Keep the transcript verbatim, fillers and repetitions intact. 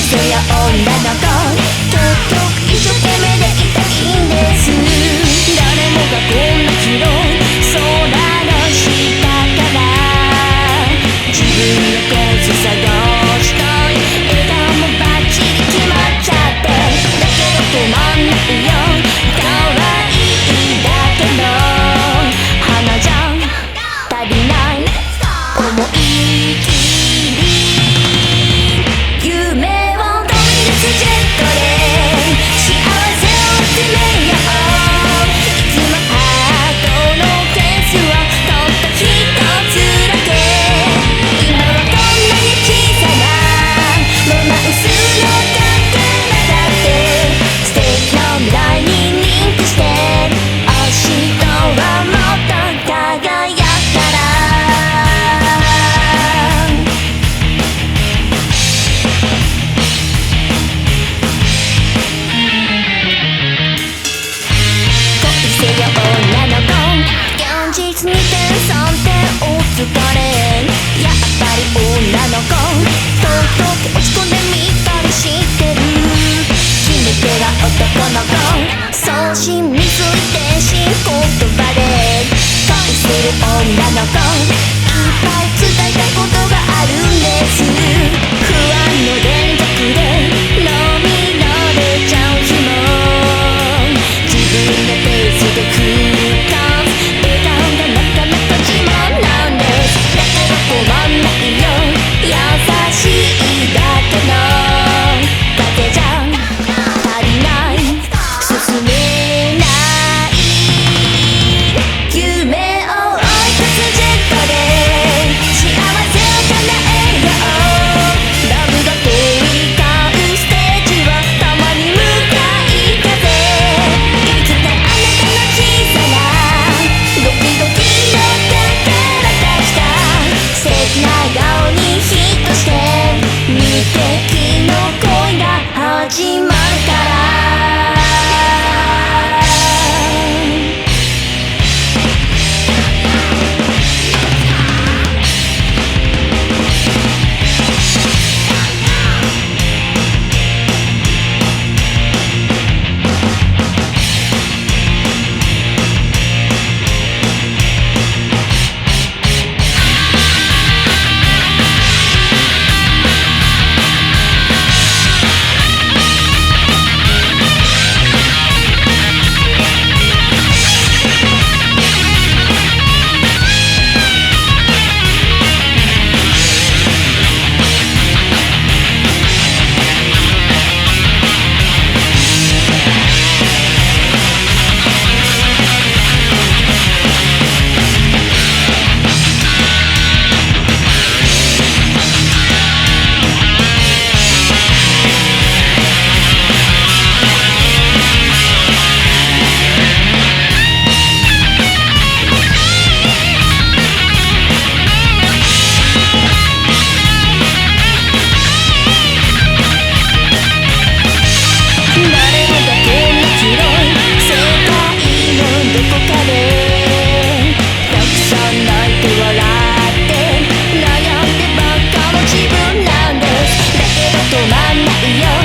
せよ女の子、結局一生懸命でいたいんです。誰もがこんな広い空の下から自分のコース探したい。笑顔もバッチリ決まっちゃって、だけど止まんないよ。可愛いだけの花じゃ足りない思い切り夢を飛び出すジェットで幸せを集めよう。いつもハートの点数をたった一つだけ。今はこんなに小さなロマンスのかけらだって素敵な未来にリンクして、明日はもっと輝く女の子、現実に点さんてんをつかれ、やっぱり女の子とっとけ落ち込んでみたりしてる。決め手は男の子、送信未遂電信言葉で恋する女の子、いっぱい伝えたいことがあるんです。不安の連続で涙出ちゃう日も、自分のペースで空間笑顔がなかなか自慢なんです。だけど止まんないよ、優しいだけの風じゃ足りない、進めない夢を追い越すジェットで幸せを叶えよう。ラブが飛び交うステージはたまに向かい風。いつかあなたの小さなドキドキのかけら出した素敵な顔にヒットして、無敵の恋が始まるから。止まんないよ。